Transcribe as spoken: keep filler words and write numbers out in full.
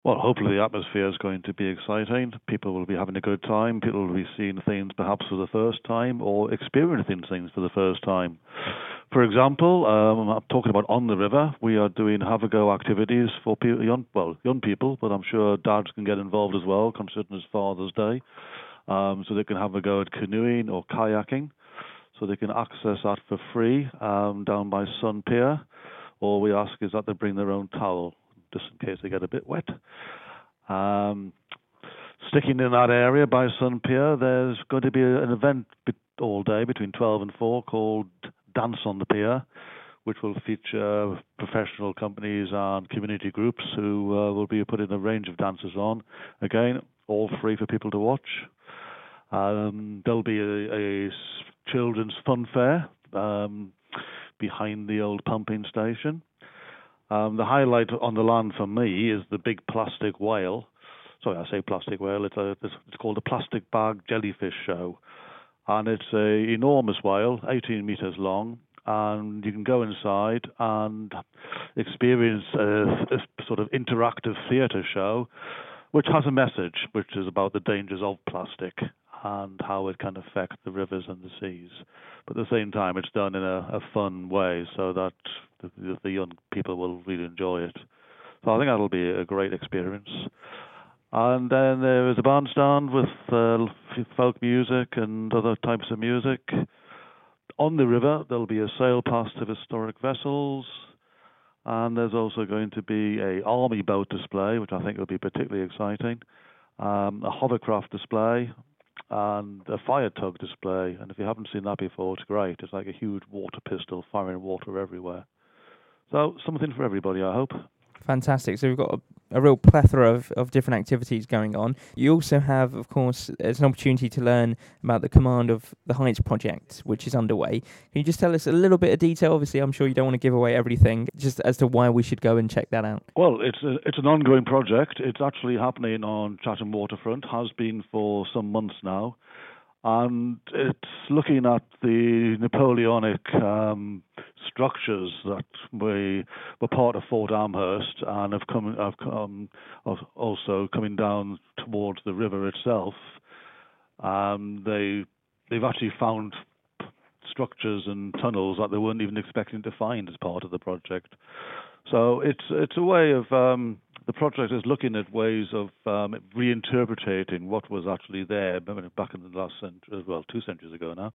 Well, hopefully the atmosphere is going to be exciting. People will be having a good time. People will be seeing things perhaps for the first time or experiencing things for the first time. For example, um, I'm talking about on the river. We are doing have a go activities for people, young, well, young people, but I'm sure dads can get involved as well, considering it's Father's Day. Um, so they can have a go at canoeing or kayaking. So they can access that for free um, down by Sun Pier. All we ask is that they bring their own towel, just in case they get a bit wet. Um, sticking in that area by Sun Pier, there's going to be an event all day between twelve and four called Dance on the Pier, which will feature professional companies and community groups who uh, will be putting a range of dances on. Again, all free for people to watch. Um, there'll be a, a children's fun fair um, behind the old pumping station. Um, the highlight on the land for me is the big plastic whale. Sorry, I say plastic whale. It's a it's, it's called a plastic bag jellyfish show, and it's a enormous whale, eighteen meters long, and you can go inside and experience a, a sort of interactive theatre show, which has a message, which is about the dangers of plastic and how it can affect the rivers and the seas. But at the same time, it's done in a, a fun way so that the, the young people will really enjoy it. So I think that'll be a great experience. And then there is a bandstand with uh, folk music and other types of music. On the river, there'll be a sail past of historic vessels. And there's also going to be a army boat display, which I think will be particularly exciting, um, a hovercraft display, and a fire tug display. And if you haven't seen that before, it's great. It's like a huge water pistol firing water everywhere. So something for everybody, I hope. Fantastic. So we've got a, a real plethora of, of different activities going on. You also have, of course, it's an opportunity to learn about the Command of the Heights project, which is underway. Can you just tell us a little bit of detail? Obviously, I'm sure you don't want to give away everything, just as to why we should go and check that out. Well, it's a, it's an ongoing project. It's actually happening on Chatham Waterfront, has been for some months now. And it's looking at the Napoleonic um, structures that we were part of Fort Amherst and have come have come also coming down towards the river itself. Um, they they've actually found structures and tunnels that they weren't even expecting to find as part of the project. So it's it's a way of um, the project is looking at ways of um, reinterpreting what was actually there back in the last century, well, two centuries ago now.